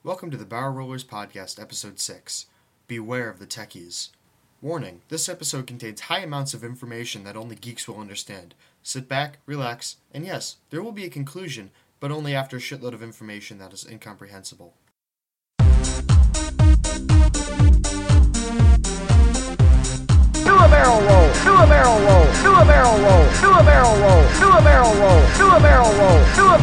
Welcome to the Barrel Rollers Podcast, Episode 6. Beware of the Techies. Warning, this episode contains high amounts of information that only geeks will understand. Sit back, relax, and yes, there will be a conclusion, but only after a shitload of information that is incomprehensible. Do a barrel roll, do a barrel roll, do a barrel roll, do a barrel roll, do a barrel roll, do a barrel roll, do a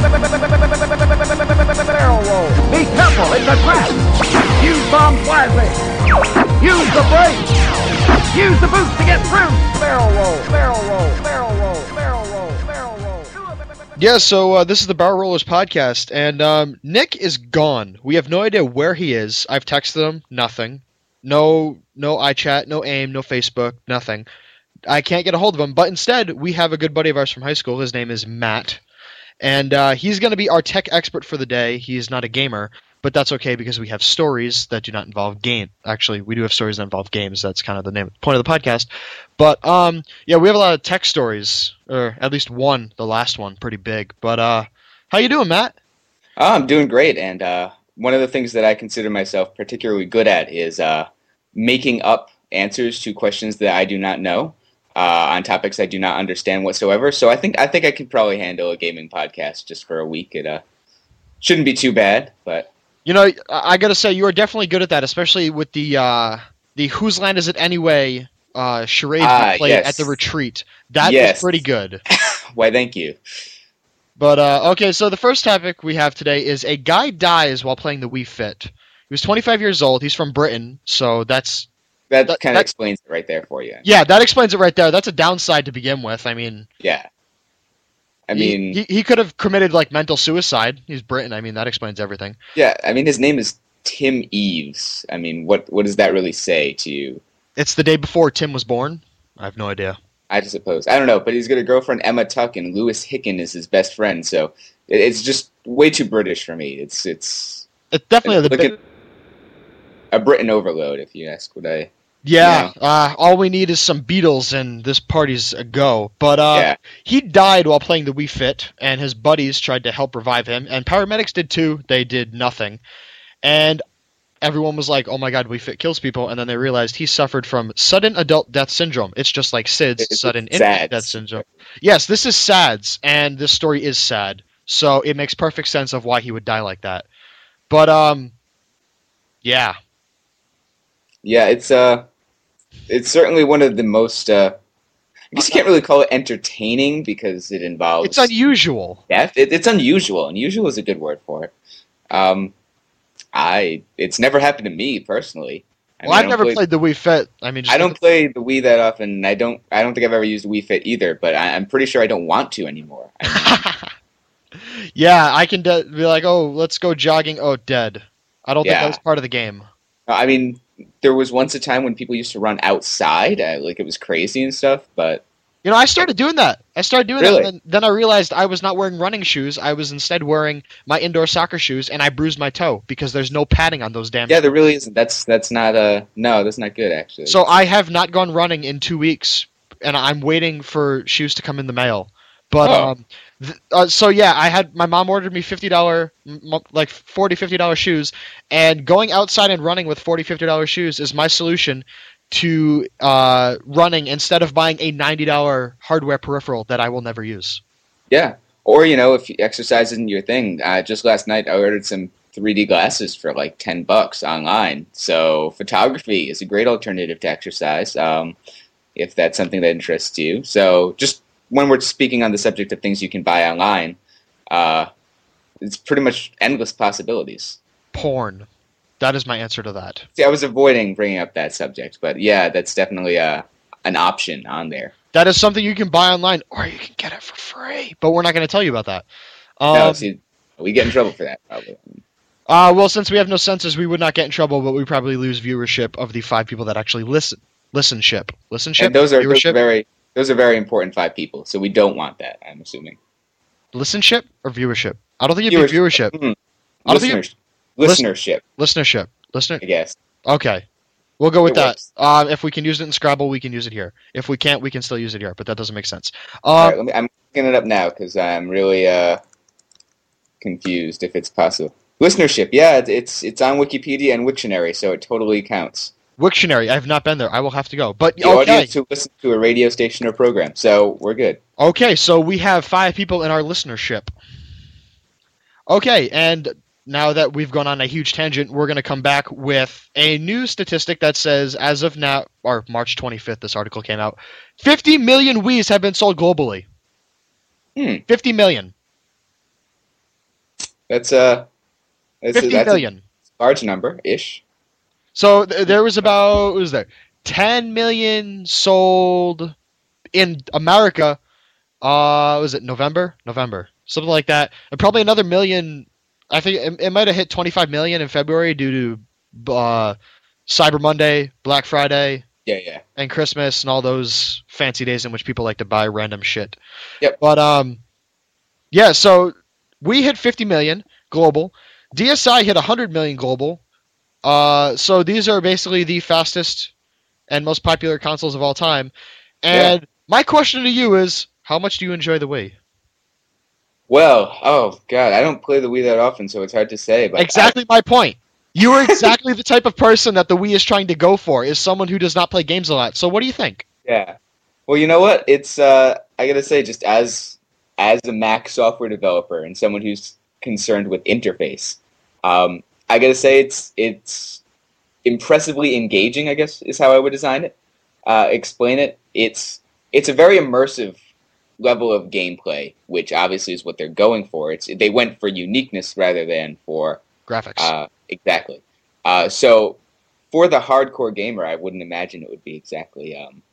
barrel roll. Be careful, it's a trap. Use bombs wisely. Use the brakes. Use the boots to get through. Barrel roll, barrel roll, barrel roll, barrel roll, barrel roll. Yeah, so this is the Barrel Rollers Podcast, and Nick is gone. We have no idea where he is. I've texted him, nothing. No iChat, no AIM, no Facebook, nothing. I can't get a hold of him, but instead, we have a good buddy of ours from high school. His name is Matt, and he's going to be our tech expert for the day. He's not a gamer, but that's okay because we have stories that do not involve game. Actually, we do have stories that involve games. That's kind of the point of the podcast. But, yeah, we have a lot of tech stories, or at least one, the last one, pretty big. But how you doing, Matt? Oh, I'm doing great, and one of the things that I consider myself particularly good at is making up answers to questions that I do not know on topics I do not understand whatsoever. So I think I could probably handle a gaming podcast just for a week. It shouldn't be too bad, but you know, I gotta say you are definitely good at that, especially with the Whose Land Is It Anyway charade you played at the retreat. That was pretty good. Why, thank you. But, okay, so the first topic we have today is a guy dies while playing the Wii Fit. He was 25 years old. He's from Britain, so that kind of explains it right there for you. Yeah, that explains it right there. That's a downside to begin with. I mean... Yeah. He could have committed, like, mental suicide. He's Britain. I mean, that explains everything. Yeah, I mean, his name is Tim Eves. I mean, what does that really say to you? It's the day before Tim was born? I have no idea. I suppose. I don't know, but he's got a girlfriend, Emma Tuck, and Lewis Hicken is his best friend, so it's just way too British for me. It's definitely a Britain overload, if you ask what I... Yeah, all we need is some Beatles, and this party's a go. But He died while playing the Wii Fit, and his buddies tried to help revive him, and paramedics did too. They did nothing. And everyone was like, oh my god, Wii Fit kills people, and then they realized he suffered from sudden adult death syndrome. It's just like SIDS, sudden infant death syndrome. Yes, this is SADS, and this story is sad, so it makes perfect sense of why he would die like that. But, yeah. Yeah, it's certainly one of the most, I guess you can't really call it entertaining, because it involves... It's unusual. Death. It's unusual. Unusual is a good word for it. It's never happened to me personally. I've never played the Wii Fit. I mean, I don't play the Wii that often. I don't think I've ever used the Wii Fit either. But I'm pretty sure I don't want to anymore. Yeah, I can be like, oh, let's go jogging. Oh, dead. I don't think that was part of the game. I mean, there was once a time when people used to run outside, like it was crazy and stuff. But you know, I started doing that. Really? And then I realized I was not wearing running shoes. I was instead wearing my indoor soccer shoes, and I bruised my toe because there's no padding on those damn shoes. Yeah, there really isn't. That's not that's not good, actually. So I have not gone running in 2 weeks, and I'm waiting for shoes to come in the mail. But, so yeah, my mom ordered me $50, like $40, $50 shoes, and going outside and running with $40, $50 shoes is my solution to running instead of buying a $90 hardware peripheral that I will never use. Yeah. Or, if exercise isn't your thing, just last night I ordered some 3D glasses for like $10 online. So photography is a great alternative to exercise, if that's something that interests you. So just when we're speaking on the subject of things you can buy online, it's pretty much endless possibilities. Porn. That is my answer to that. See, I was avoiding bringing up that subject, but yeah, that's definitely an option on there. That is something you can buy online, or you can get it for free. But we're not going to tell you about that. No, see, we get in trouble for that, probably. Well, since we have no censors, we would not get in trouble, but we probably lose viewership of the 5 people that actually listen. Listenership. And those are very important 5 people, so we don't want that, I'm assuming. Listenership or viewership? I don't think it'd be viewership. Mm-hmm. Listenership. Listener? I guess. Okay. We'll go with that. Works. If we can use it in Scrabble, we can use it here. If we can't, we can still use it here, but that doesn't make sense. All right, I'm looking it up now because I'm really confused if it's possible. Listenership, yeah, it's on Wikipedia and Wiktionary, so it totally counts. Wiktionary. I have not been there. I will have to go. But The okay. audience who listen to a radio station or program, so we're good. Okay, so we have 5 people in our listenership. Okay, and now that we've gone on a huge tangent, we're going to come back with a new statistic that says, as of now, or March 25th, this article came out, 50 million Wiis have been sold globally. 50 million. That's 50 million. A large number-ish. So there was about, what was there, 10 million sold in America, was it November? Something like that. And probably another million, I think it might have hit 25 million in February due to Cyber Monday, Black Friday, Yeah. and Christmas and all those fancy days in which people like to buy random shit. Yep. But yeah, so we hit 50 million global. DSi hit 100 million global. So these are basically the fastest and most popular consoles of all time. And my question to you is, how much do you enjoy the Wii? Well, oh god, I don't play the Wii that often, so it's hard to say. But Exactly my point. You are exactly the type of person that the Wii is trying to go for, is someone who does not play games a lot. So what do you think? Yeah. Well, you know what? It's I gotta say, just as a Mac software developer and someone who's concerned with interface, I gotta say it's impressively engaging, I guess, is how I would design it. Explain it. It's a very immersive level of gameplay, which obviously is what they're going for. They went for uniqueness rather than for Graphics. Exactly. So for the hardcore gamer, I wouldn't imagine it would be exactly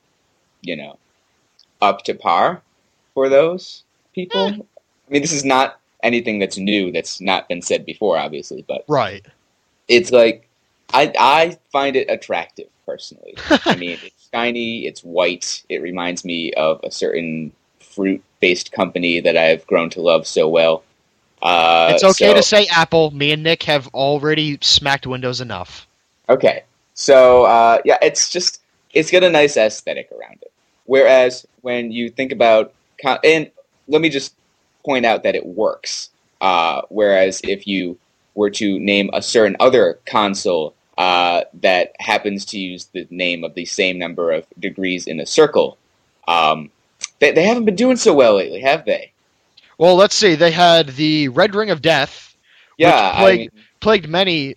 up to par for those people. I mean, this is not anything that's new that's not been said before, obviously, but Right. it's like I find it attractive personally. I mean, it's shiny, it's white. It reminds me of a certain fruit-based company that I've grown to love so well. It's okay to say Apple. Me and Nick have already smacked Windows enough. Okay, so yeah, it's got a nice aesthetic around it. Whereas when you think about, and let me just point out that it works. Whereas if you were to name a certain other console that happens to use the name of the same number of degrees in a circle, they haven't been doing so well lately, have they? Well, let's see. They had the Red Ring of Death, Yeah, which plagued many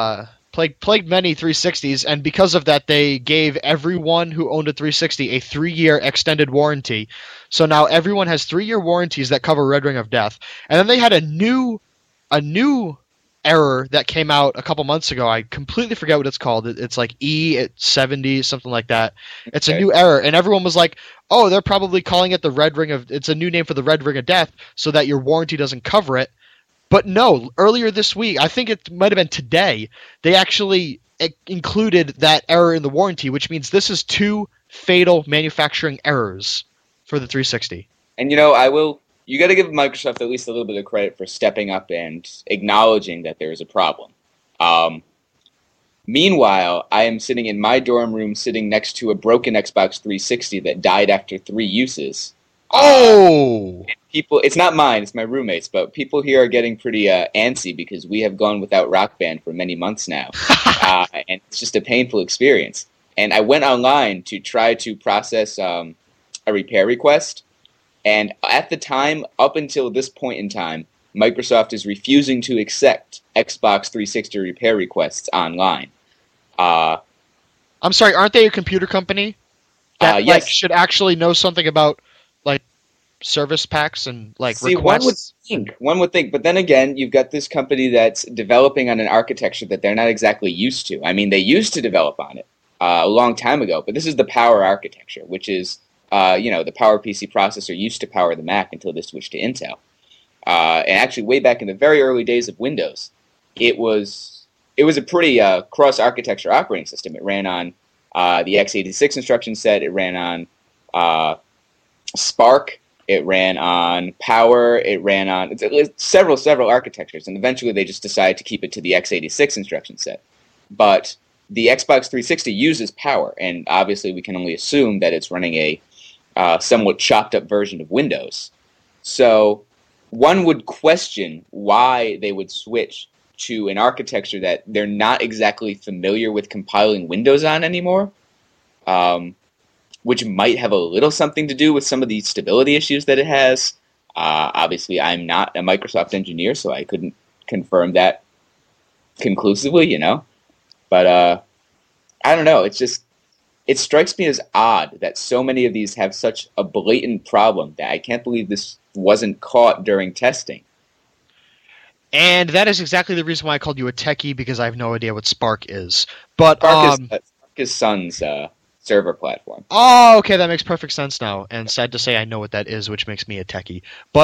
360s, and because of that, they gave everyone who owned a 360 a 3-year extended warranty. So now everyone has 3-year warranties that cover Red Ring of Death. And then they had a new error that came out a couple months ago. I completely forget what it's called. It's like E70, something like that. It's a new error, and everyone was like, "Oh, they're probably calling it the Red Ring of." It's a new name for the Red Ring of Death, so that your warranty doesn't cover it. But no, earlier this week, I think it might have been today, they actually included that error in the warranty, which means this is 2 fatal manufacturing errors for the 360. And you got to give Microsoft at least a little bit of credit for stepping up and acknowledging that there is a problem. Meanwhile, I am sitting in my dorm room sitting next to a broken Xbox 360 that died after 3 uses. Oh! People, it's not mine, it's my roommates, but people here are getting pretty antsy because we have gone without Rock Band for many months now. And it's just a painful experience. And I went online to try to process a repair request. And at the time, up until this point in time, Microsoft is refusing to accept Xbox 360 repair requests online. I'm sorry, aren't they a computer company that yes. should actually know something about service packs and requests? One would think, but then again, you've got this company that's developing on an architecture that they're not exactly used to. I mean, they used to develop on it a long time ago, but this is the Power architecture, which is the PowerPC processor used to power the Mac until they switched to Intel. And actually, way back in the very early days of Windows, it was a pretty cross-architecture operating system. It ran on the x86 instruction set. It ran on Spark. It ran on Power. It ran on several architectures. And eventually, they just decided to keep it to the x86 instruction set. But the Xbox 360 uses Power, and obviously, we can only assume that it's running a somewhat chopped up version of Windows. So one would question why they would switch to an architecture that they're not exactly familiar with compiling Windows on anymore, which might have a little something to do with some of the stability issues that it has. Obviously, I'm not a Microsoft engineer, so I couldn't confirm that conclusively, But I don't know. It strikes me as odd that so many of these have such a blatant problem that I can't believe this wasn't caught during testing. And that is exactly the reason why I called you a techie, because I have no idea what Spark is. But Spark is Sun's server platform. Oh, okay, that makes perfect sense now. And sad to say, I know what that is, which makes me a techie. But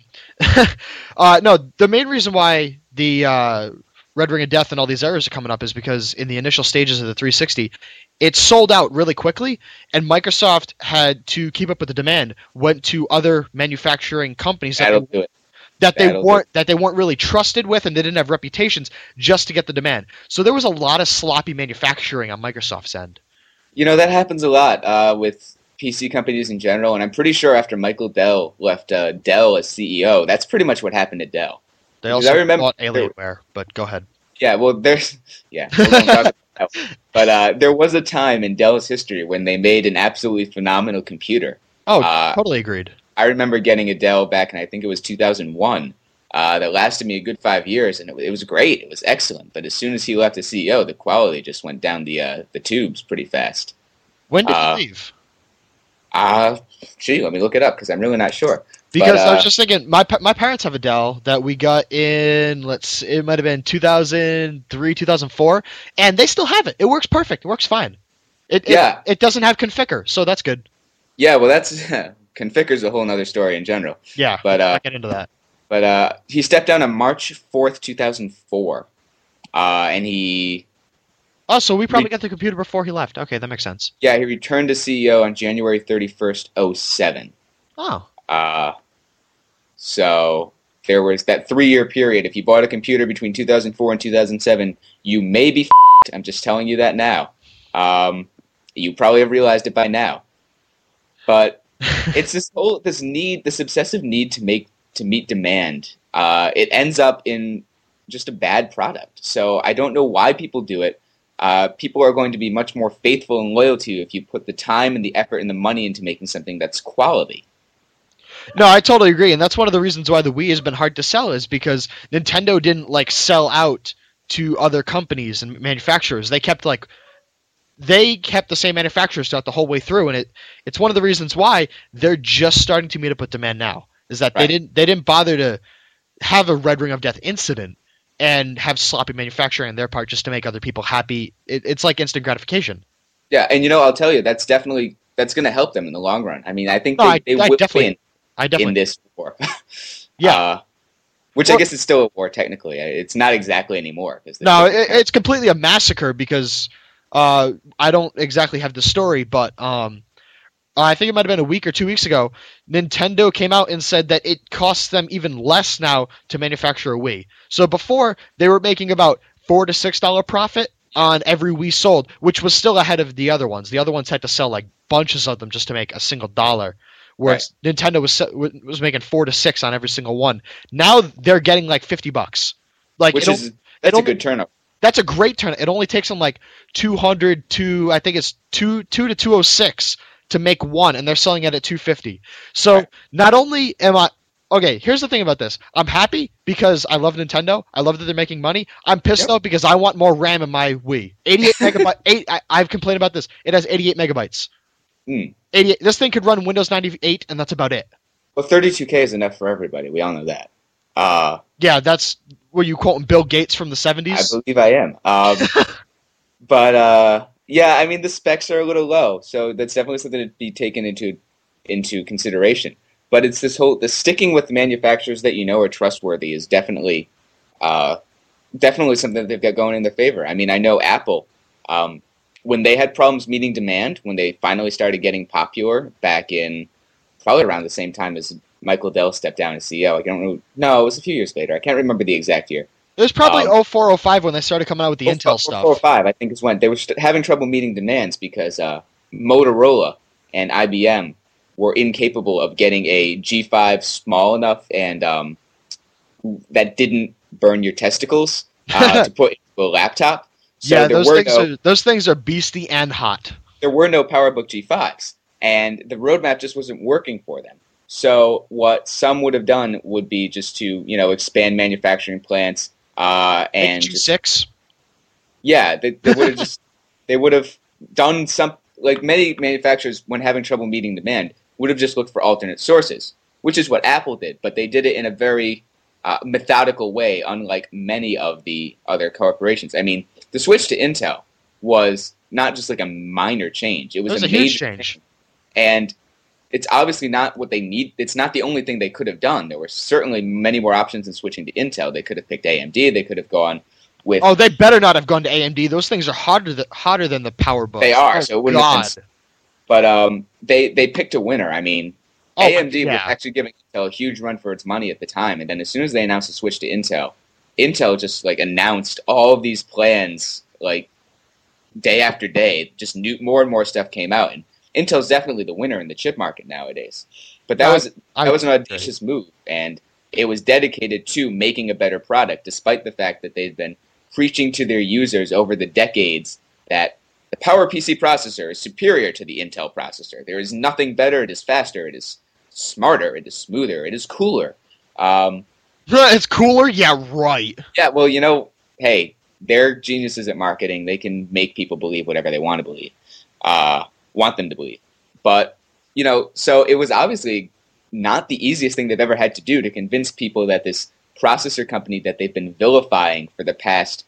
no, the main reason why the Red Ring of Death and all these errors are coming up is because in the initial stages of the 360, it sold out really quickly, and Microsoft had to keep up with the demand. Went to other manufacturing companies that they weren't really trusted with, and they didn't have reputations, just to get the demand. So there was a lot of sloppy manufacturing on Microsoft's end. That happens a lot with PC companies in general, and I'm pretty sure after Michael Dell left Dell as CEO, that's pretty much what happened to Dell. They also bought Alienware, but go ahead. Yeah, well, we won't talk about that. But there was a time in Dell's history when they made an absolutely phenomenal computer. Oh, totally agreed. I remember getting a Dell back in, I think it was 2001, that lasted me a good 5 years, and it was great. It was excellent. But as soon as he left as CEO, the quality just went down the tubes pretty fast. When did he leave? Let me look it up, because I'm really not sure. Because I was just thinking, my parents have a Dell that we got in, it might have been 2003, 2004, and they still have it. It works perfect. It works fine. It doesn't have configure, so that's good. Yeah, well, that's configure's a whole other story in general. Yeah, but I'll get into that. But he stepped down on March 4th, 2004, and he... Oh, so we probably got the computer before he left. Okay, that makes sense. Yeah, he returned to CEO on January 31st, 2007. Oh. So there was that 3-year period. If you bought a computer between 2004 and 2007, you may be f***ed. I'm just telling you that now. You probably have realized it by now. But it's this obsessive need to meet demand. It ends up in just a bad product. So I don't know why people do it. People are going to be much more faithful and loyal to you if you put the time and the effort and the money into making something that's quality. No, I totally agree, and that's one of the reasons why the Wii has been hard to sell, is because Nintendo didn't sell out to other companies and manufacturers. They kept the same manufacturers throughout the whole way through, and it's one of the reasons why they're just starting to meet up with demand now. Is that they didn't bother to have a Red Ring of Death incident and have sloppy manufacturing on their part just to make other people happy. It's like instant gratification. Yeah, and I'll tell you, that's going to help them in the long run. I mean, I think they will win in this war. Yeah. Which I guess is still a war technically. It's not exactly anymore. No, it's completely a massacre because I don't exactly have the story, but I think it might have been a week or 2 weeks ago, Nintendo came out and said that it costs them even less now to manufacture a Wii. So before, they were making about $4 to $6 profit on every Wii sold, which was still ahead of the other ones. The other ones had to sell bunches of them just to make a single dollar, whereas Nintendo was making $4 to $6 on every single one. Now they're getting $50. That's a good turnout. That's a great turnout. It only takes them 200 to, I think it's 2 to 206 to make one, and they're selling it at $250. So not only am I... Okay, here's the thing about this. I'm happy because I love Nintendo. I love that they're making money. I'm pissed though because I want more RAM in my Wii. 88 megabytes. I've complained about this. It has 88 megabytes. 88. This thing could run Windows 98, and that's about it. Well, 32K is enough for everybody. We all know that. Yeah, that's... Were you quoting Bill Gates from the 70s? I believe I am. But... yeah, I mean, the specs are a little low, so that's definitely something to be taken into consideration. But it's the sticking with the manufacturers that are trustworthy is definitely something that they've got going in their favor. I mean, I know Apple, when they had problems meeting demand, when they finally started getting popular back in probably around the same time as Michael Dell stepped down as CEO. I don't know. No, it was a few years later. I can't remember the exact year. It was probably 04, 05 when they started coming out with the Intel stuff. 05, I think, is when they were having trouble meeting demands because Motorola and IBM were incapable of getting a G5 small enough and that didn't burn your testicles to put into a laptop. So yeah, there those things are beastie and hot. there were no PowerBook G5s, and the roadmap just wasn't working for them. So what some would have done would be just to expand manufacturing plants and G6. Yeah, they would have they would have done some, like many manufacturers when having trouble meeting demand would have just looked for alternate sources, which is what Apple did, but they did it in a very methodical way, unlike many of the other corporations. I mean, the switch to Intel was not just like a minor change; it was a huge major change. And it's obviously not what they need. It's not the only thing they could have done. There were certainly many more options in switching to Intel. They could have picked AMD. They could have gone with. Oh, they better not have gone to AMD. Those things are hotter than the PowerBook. They are. Oh, so it wouldn't have been. But they picked a winner. I mean, AMD was actually giving Intel a huge run for its money at the time, and then as soon as they announced the switch to Intel, Intel just like announced all of these plans like day after day. Just more and more stuff came out, and Intel's definitely the winner in the chip market nowadays. But that was an audacious move, and it was dedicated to making a better product, despite the fact that they've been preaching to their users over the decades that the PowerPC processor is superior to the Intel processor. There is nothing better. It is faster. It is smarter. It is smoother. It is cooler. It's cooler? Yeah, right. Yeah, well, hey, they're geniuses at marketing. They can make people believe whatever they want to believe, want them to believe. But, so it was obviously not the easiest thing they've ever had to do to convince people that this processor company that they've been vilifying for the past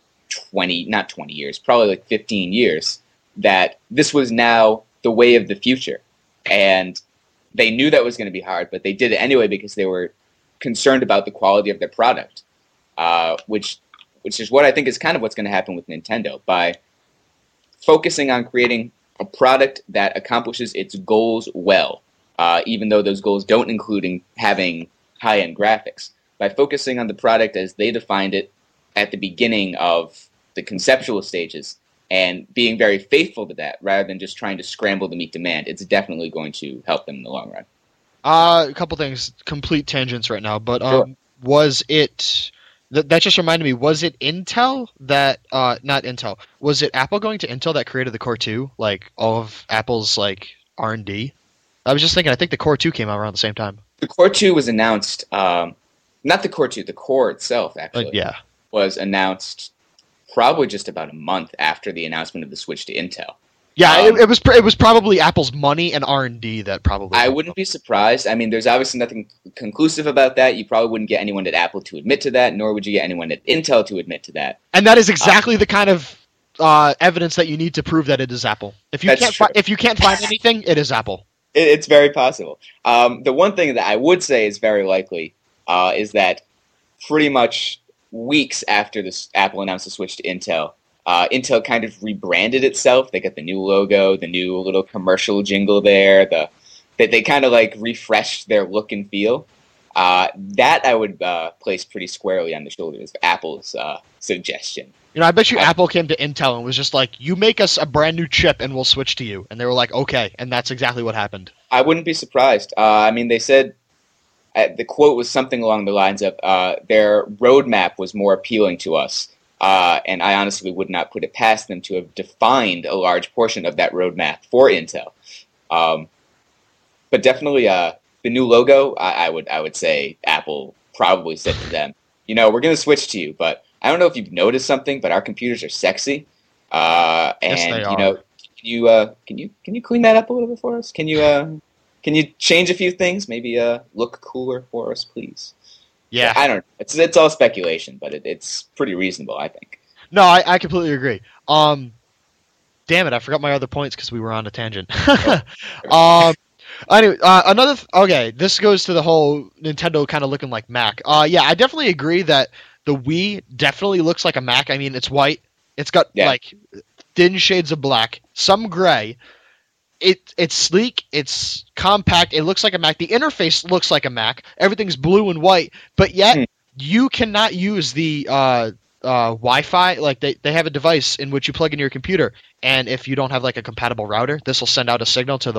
not 20 years, probably like 15 years, that this was now the way of the future. And they knew that was going to be hard, but they did it anyway because they were concerned about the quality of their product, which is what I think is kind of what's going to happen with Nintendo. By focusing on creating a product that accomplishes its goals well, even though those goals don't include having high-end graphics. By focusing on the product as they defined it at the beginning of the conceptual stages and being very faithful to that rather than just trying to scramble to meet demand, it's definitely going to help them in the long run. A couple things, complete tangents right now, but Sure. Was it... That just reminded me, was it Intel that... not Intel. Was it Apple going to Intel that created the Core 2? Like, all of Apple's, like, R&D? I was just thinking, I think the Core 2 came out around the same time. The Core 2 was announced... not the Core 2, the Core itself, actually. Yeah. Was announced probably just about a month after the announcement of the switch to Intel. Yeah, it was probably Apple's money and R&D that probably... I wouldn't be surprised. I mean, there's obviously nothing conclusive about that. You probably wouldn't get anyone at Apple to admit to that, nor would you get anyone at Intel to admit to that. And that is exactly the kind of evidence that you need to prove that it is Apple. If you can't find anything, it is Apple. It's very possible. The one thing that I would say is very likely is that pretty much weeks after this Apple announced the switch to Intel, Intel kind of rebranded itself. They got the new logo, the new little commercial jingle there. They kind of like refreshed their look and feel. That I would place pretty squarely on the shoulders of Apple's suggestion. I bet you Apple came to Intel and was just like, you make us a brand new chip and we'll switch to you. And they were like, okay. And that's exactly what happened. I wouldn't be surprised. I mean, they said, the quote was something along the lines of, their roadmap was more appealing to us. And I honestly would not put it past them to have defined a large portion of that roadmap for Intel. But definitely the new logo, I would say Apple probably said to them, we're going to switch to you, but I don't know if you've noticed something, but our computers are sexy. Yes, they are. Can you clean that up a little bit for us? Can you change a few things? Maybe look cooler for us, please. Yeah, I don't know. It's all speculation, but it's pretty reasonable, I think. No, I completely agree. Damn it, I forgot my other points because we were on a tangent. Anyway, okay, this goes to the whole Nintendo kind of looking like Mac. Yeah, I definitely agree that the Wii definitely looks like a Mac. I mean, it's white. It's got like thin shades of black, some gray. It's sleek, it's compact, it looks like a Mac. The interface looks like a Mac. Everything's blue and white, but yet you cannot use the Wi-Fi. Like they have a device in which you plug in your computer, and if you don't have like a compatible router, this will send out a signal to the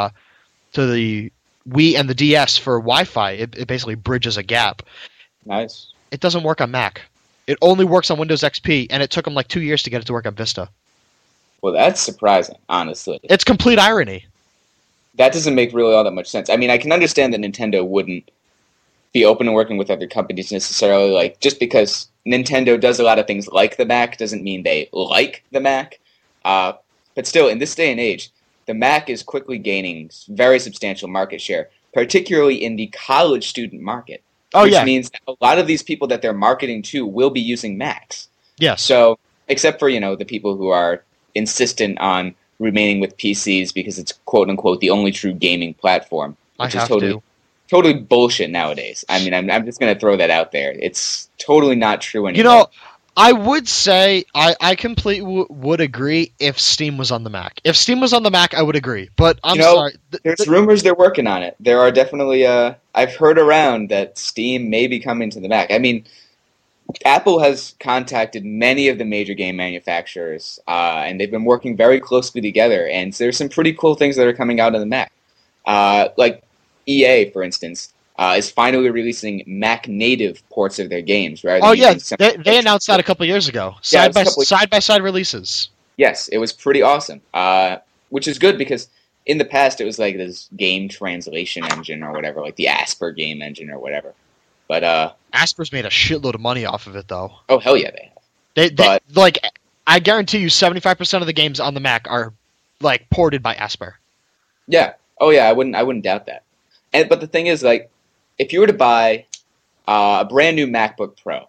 Wii and the DS for Wi-Fi. It basically bridges a gap. Nice. It doesn't work on Mac. It only works on Windows XP, and it took them like 2 years to get it to work on Vista. Well, that's surprising, honestly. It's complete irony. That doesn't make really all that much sense. I mean, I can understand that Nintendo wouldn't be open to working with other companies necessarily, like, just because Nintendo does a lot of things like the Mac doesn't mean they like the Mac. But still, in this day and age, the Mac is quickly gaining very substantial market share, particularly in the college student market. Oh, which yeah. means that a lot of these people that they're marketing to will be using Macs. Yes. So, except for, the people who are insistent on remaining with PCs because it's quote-unquote the only true gaming platform, which is totally bullshit nowadays. I mean, I'm just going to throw that out there. It's totally not true anymore. I would say I completely would agree if Steam was on the Mac. If Steam was on the Mac, I would agree. But I'm sorry. There's rumors they're working on it. There are definitely, I've heard around that Steam may be coming to the Mac. I mean, Apple has contacted many of the major game manufacturers, and they've been working very closely together, and there's some pretty cool things that are coming out on the Mac. Like EA, for instance, is finally releasing Mac-native ports of their games. Oh, yeah, they announced that a couple years ago. Side-by-side releases. Yes, it was pretty awesome, which is good because in the past it was like this game translation engine or whatever, like the Asper game engine or whatever. But Asper's made a shitload of money off of it, though. Oh, hell yeah, they have. I guarantee you 75% of the games on the Mac are, ported by Asper. Yeah. Oh, yeah, I wouldn't doubt that. But the thing is, if you were to buy a brand new MacBook Pro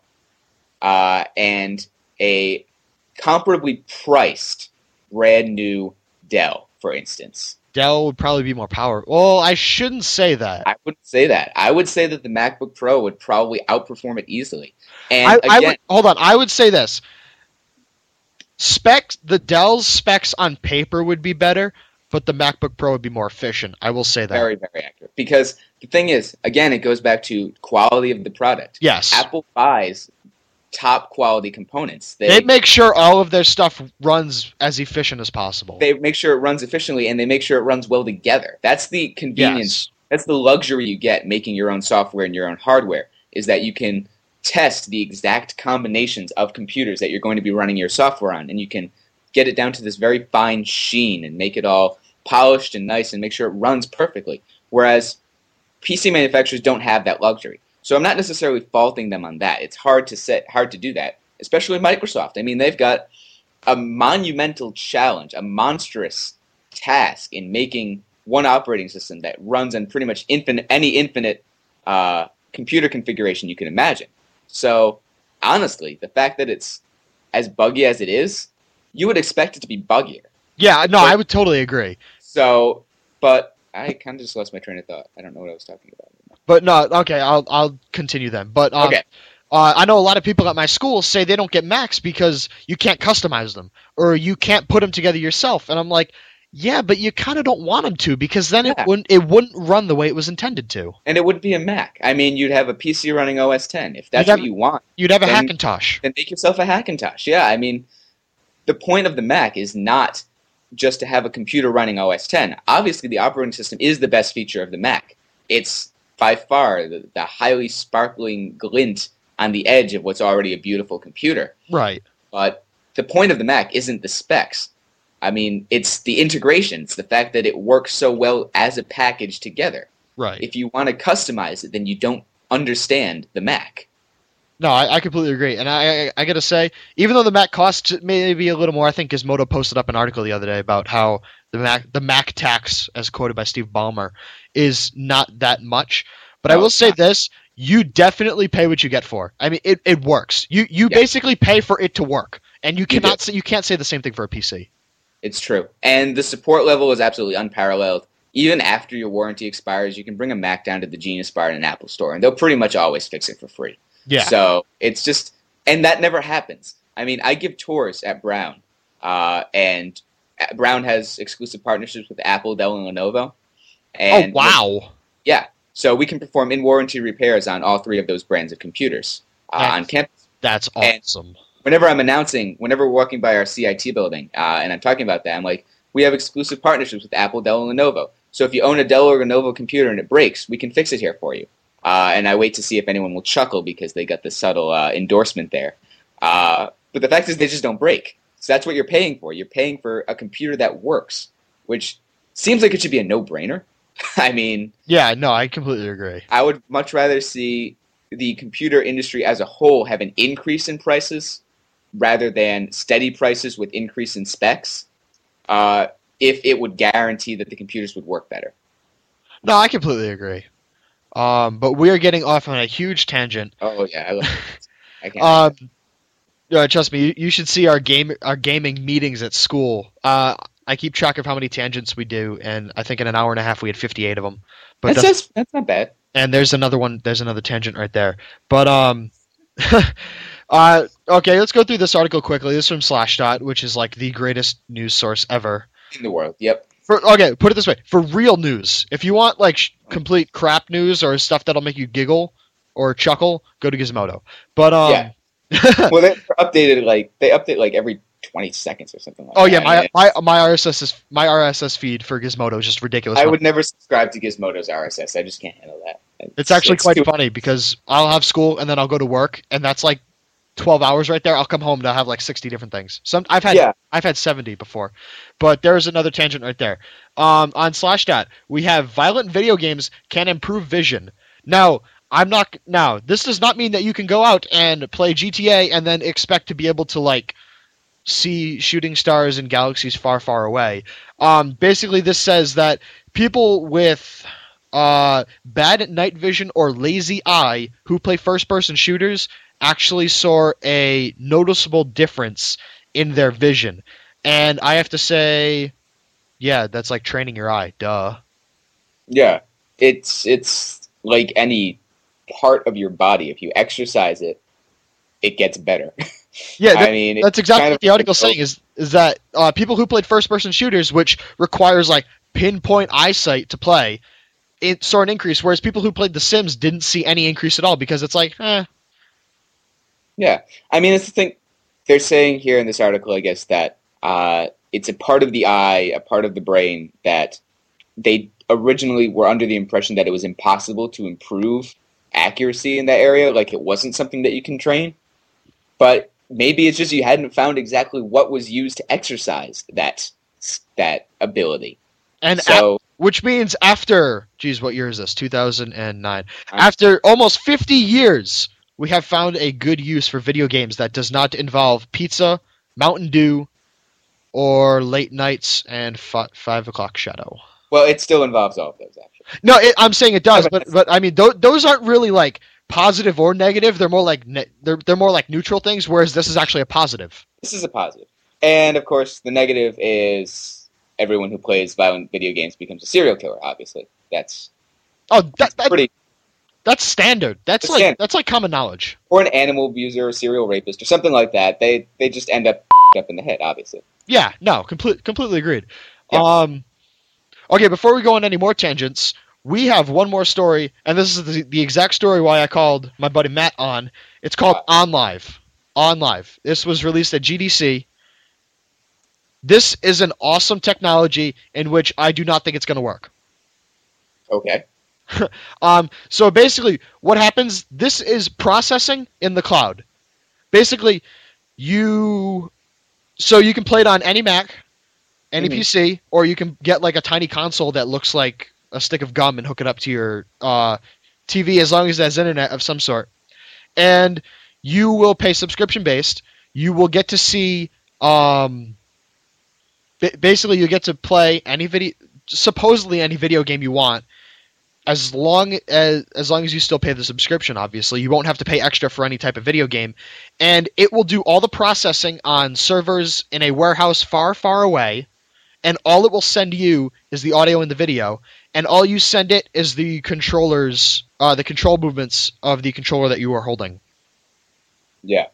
and a comparably priced brand new Dell, for instance. Dell would probably be more powerful. Well, I shouldn't say that. I wouldn't say that. I would say that the MacBook Pro would probably outperform it easily. And I would say this. The Dell's specs on paper would be better, but the MacBook Pro would be more efficient. I will say that. Very, very accurate. Because the thing is, again, it goes back to quality of the product. Yes. Apple buys top quality components. They make sure all of their stuff runs as efficient as possible. They make sure it runs efficiently, and they make sure it runs well together. That's the convenience. Yes. That's the luxury you get making your own software and your own hardware, is that you can test the exact combinations of computers that you're going to be running your software on, and you can get it down to this very fine sheen and make it all polished and nice and make sure it runs perfectly. Whereas PC manufacturers don't have that luxury. So I'm not necessarily faulting them on that. It's hard to do that, especially Microsoft. I mean, they've got a monumental challenge, a monstrous task in making one operating system that runs on pretty much any infinite computer configuration you can imagine. So honestly, the fact that it's as buggy as it is, you would expect it to be buggier. Yeah, no, I would totally agree. So, but I kind of just lost my train of thought. I don't know what I was talking about. But no, okay, I'll continue then. But okay. I know a lot of people at my school say they don't get Macs because you can't customize them or you can't put them together yourself. And I'm like, yeah, but you kind of don't want them to because then it wouldn't run the way it was intended to. And it wouldn't be a Mac. I mean, you'd have a PC running OS X. If that's what you want. You'd have a Hackintosh. Then make yourself a Hackintosh. Yeah, I mean, the point of the Mac is not just to have a computer running OS X. Obviously, the operating system is the best feature of the Mac. It's by far the highly sparkling glint on the edge of what's already a beautiful computer. Right. But the point of the Mac isn't the specs. I mean, it's the integration. It's the fact that it works so well as a package together. Right. If you want to customize it, then you don't understand the Mac. No, I completely agree. And I got to say, even though the Mac costs maybe a little more, I think Gizmodo posted up an article the other day about how the Mac tax, as quoted by Steve Ballmer, is not that much. But I will say this, you definitely pay what you get for. I mean, it works. You basically pay for it to work. And you can't say the same thing for a PC. It's true. And the support level is absolutely unparalleled. Even after your warranty expires, you can bring a Mac down to the Genius Bar in an Apple store, and they'll pretty much always fix it for free. Yeah. So it's just, and that never happens. I mean, I give tours at Brown, and Brown has exclusive partnerships with Apple, Dell, and Lenovo. And oh, wow. Yeah. So we can perform in-warranty repairs on all three of those brands of computers on campus. That's awesome. And whenever we're walking by our CIT building, and I'm talking about that, I'm like, we have exclusive partnerships with Apple, Dell, and Lenovo. So if you own a Dell or Lenovo computer and it breaks, we can fix it here for you. And I wait to see if anyone will chuckle because they got the subtle endorsement there. But the fact is they just don't break. So that's what you're paying for. You're paying for a computer that works, which seems like it should be a no-brainer. I mean... Yeah, no, I completely agree. I would much rather see the computer industry as a whole have an increase in prices rather than steady prices with increase in specs, if it would guarantee that the computers would work better. No, I completely agree. But we are getting off on a huge tangent. Oh, yeah. I can't. Trust me, you should see our gaming meetings at school. I keep track of how many tangents we do, and I think in an hour and a half we had 58 of them. But that's not bad. And there's another one. There's another tangent right there. But okay, let's go through this article quickly. This is from Slashdot, which is like the greatest news source ever in the world. Yep. Okay, put it this way: for real news, if you want like complete crap news or stuff that'll make you giggle or chuckle, go to Gizmodo. But yeah. Well, they update like every 20 seconds or something like that. Oh yeah, my RSS feed for Gizmodo is just ridiculous. I would never subscribe to Gizmodo's RSS. I just can't handle that. It's actually quite funny because I'll have school and then I'll go to work, and that's like 12 hours right there. I'll come home and I'll have like 60 different things. I've had 70 before. But there's another tangent right there. On Slashdot, we have violent video games can improve vision. Now, this does not mean that you can go out and play GTA and then expect to be able to like see shooting stars in galaxies far, far away. Basically, this says that people with bad night vision or lazy eye who play first-person shooters actually saw a noticeable difference in their vision. And I have to say, yeah, that's like training your eye. Duh. Yeah, it's like any part of your body. If you exercise it, it gets better. Yeah, I mean, that's exactly what the article's saying is that people who played first-person shooters, which requires like pinpoint eyesight to play, it saw an increase, whereas people who played The Sims didn't see any increase at all because it's like, Yeah, I mean, it's the thing they're saying here in this article, I guess, that it's a part of the eye, a part of the brain that they originally were under the impression that it was impossible to improve accuracy in that area, like it wasn't something that you can train. But maybe it's just you hadn't found exactly what was used to exercise that ability. And so, which means after, what year is this? 2009. After almost 50 years, we have found a good use for video games that does not involve pizza, Mountain Dew, or late nights and 5 o'clock shadow. Well, it still involves all of those, actually. No, I'm saying it does, but I mean, those aren't really like positive or negative. They're more like they're more like neutral things, whereas this is actually a positive. This is a positive. And, of course, the negative is everyone who plays violent video games becomes a serial killer, obviously. That's pretty... That's standard. That's like common knowledge. Or an animal abuser or serial rapist or something like that. They just end up in the head, obviously. Yeah, no, completely agreed. Yeah. Okay, before we go on any more tangents, we have one more story, and this is the exact story why I called my buddy Matt on. It's called OnLive. OnLive. This was released at GDC. This is an awesome technology in which I do not think it's going to work. Okay. So basically, what happens, this is processing in the cloud. Basically, you can play it on any Mac, any PC, or you can get like a tiny console that looks like a stick of gum and hook it up to your TV as long as it has internet of some sort. And you will pay subscription-based. You will get to see... basically, you get to play supposedly any video game you want, as long as you still pay the subscription. Obviously, you won't have to pay extra for any type of video game, and it will do all the processing on servers in a warehouse far, far away, and all it will send you is the audio and the video, and all you send it is the controllers, the control movements of the controller that you are holding. Yeah.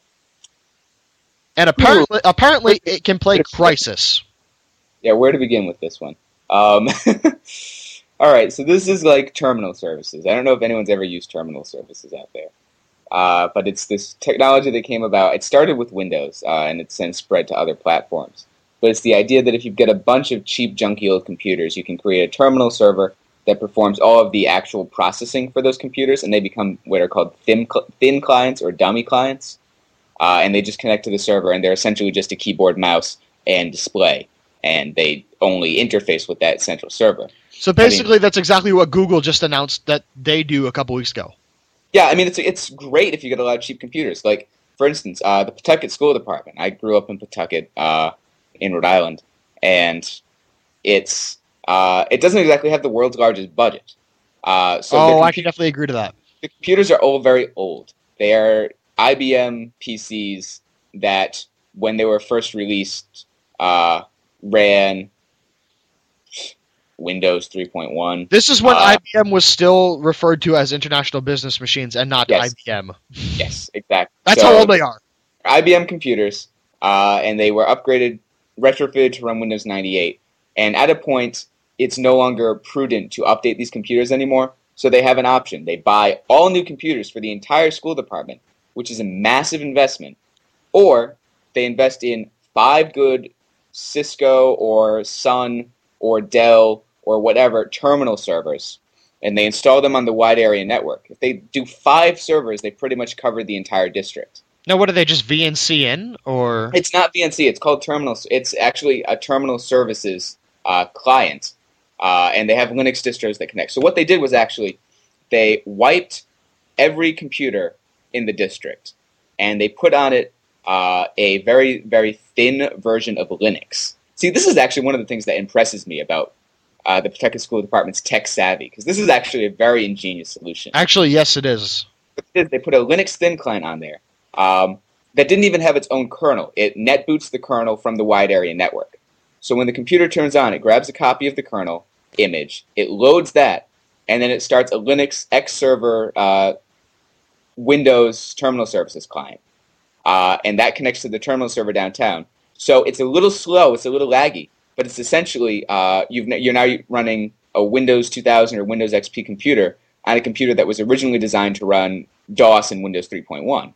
And apparently it can play Crysis. Yeah, where to begin with this one? All right, so this is like terminal services. I don't know if anyone's ever used terminal services out there. But it's this technology that came about. It started with Windows, and it's since spread to other platforms. But it's the idea that if you get a bunch of cheap, junky old computers, you can create a terminal server that performs all of the actual processing for those computers, and they become what are called thin clients or dummy clients. and they just connect to the server, and they're essentially just a keyboard, mouse, and display, and they only interface with that central server. So basically, that's exactly what Google just announced that they do a couple weeks ago. Yeah, I mean, it's great if you get a lot of cheap computers. Like, for instance, the Pawtucket School Department. I grew up in Pawtucket, in Rhode Island, and it doesn't exactly have the world's largest budget. I can definitely agree to that. The computers are all very old. They are IBM PCs that, when they were first released, ran Windows 3.1. This is when IBM was still referred to as International Business Machines and not IBM. Yes, exactly. That's how old they are. IBM computers, and they were upgraded, retrofitted to run Windows 98. And at a point, it's no longer prudent to update these computers anymore, so they have an option. They buy all new computers for the entire school department, which is a massive investment, or they invest in 5 good Cisco or Sun or Dell or whatever terminal servers, and they install them on the wide area network. If they do 5 servers, they pretty much cover the entire district. Now, what are they, just VNC in, or? It's not VNC. It's called Terminal. It's actually a terminal services client, and they have Linux distros that connect. So what they did was actually they wiped every computer in the district, and they put on it a very, very thin version of Linux. See, this is actually one of the things that impresses me about the Pawtucket School Department's tech savvy, because this is actually a very ingenious solution. Actually, yes, it is. They put a Linux thin client on there that didn't even have its own kernel. It net boots the kernel from the wide area network. So when the computer turns on, it grabs a copy of the kernel image, it loads that, and then it starts a Linux X server Windows terminal services client. And that connects to the terminal server downtown. So it's a little slow, it's a little laggy, but it's essentially you're now running a Windows 2000 or Windows XP computer on a computer that was originally designed to run DOS and Windows 3.1.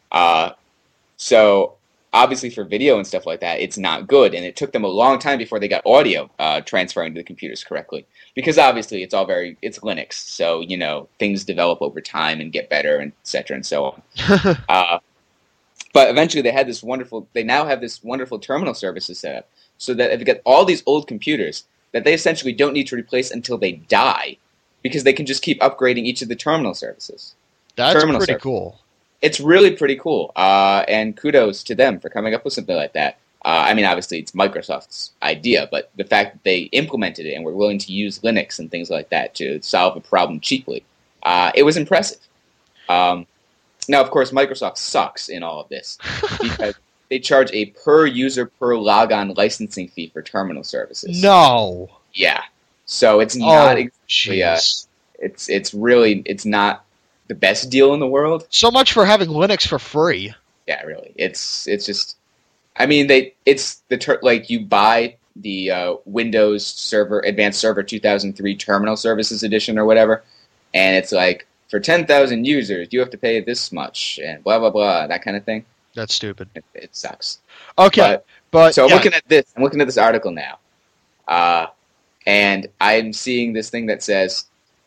So obviously for video and stuff like that, it's not good, and it took them a long time before they got audio transferring to the computers correctly, because obviously it's Linux, so things develop over time and get better, and et cetera and so on. But eventually they now have this wonderful terminal services set up, so that they've got all these old computers that they essentially don't need to replace until they die, because they can just keep upgrading each of the terminal services. That's pretty cool. It's really pretty cool, and kudos to them for coming up with something like that. I mean, obviously it's Microsoft's idea, but the fact that they implemented it and were willing to use Linux and things like that to solve a problem cheaply, it was impressive. Now, of course, Microsoft sucks in all of this, because they charge a per-user, per-logon licensing fee for terminal services. No. Yeah. So it's not exactly, it's not the best deal in the world. So much for having Linux for free. Yeah, really. It's just, I mean, you buy the Windows Server Advanced Server 2003 Terminal Services Edition or whatever, and it's like, for 10,000 users, you have to pay this much, and blah, blah, blah, that kind of thing. That's stupid. It sucks. Okay, but so I'm looking at this article now, and I'm seeing this thing that says,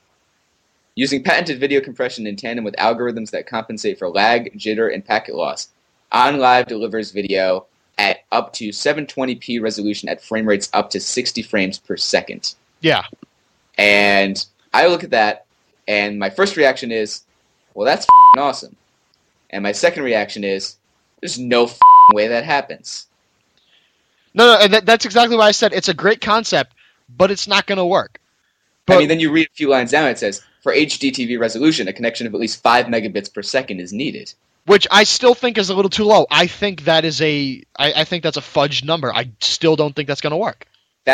using patented video compression in tandem with algorithms that compensate for lag, jitter, and packet loss, OnLive delivers video at up to 720p resolution at frame rates up to 60 frames per second. Yeah. And I look at that, and my first reaction is, well, that's awesome. And my second reaction is, there's no way that happens. No, and that's exactly why I said it's a great concept, but it's not going to work. But, I mean, then you read a few lines down, it says, for HD TV resolution, a connection of at least 5 megabits per second is needed. Which I still think is a little too low. I think that's a fudged number. I still don't think that's going to work.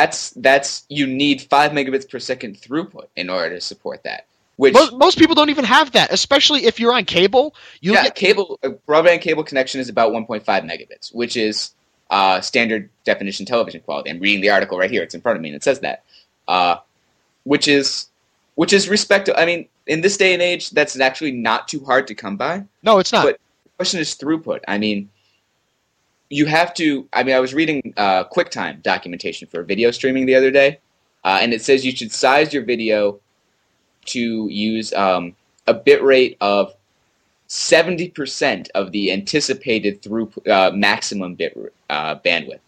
You need 5 megabits per second throughput in order to support that. Which most people don't even have that, especially if you're on cable. Broadband cable connection is about 1.5 megabits, which is standard definition television quality. I'm reading the article right here; it's in front of me, and it says that, which is respectable. I mean, in this day and age, that's actually not too hard to come by. No, it's not. But the question is throughput. I mean, you have to. I mean, I was reading QuickTime documentation for video streaming the other day, and it says you should size your video to use a bit rate of 70% of the anticipated maximum bit bandwidth.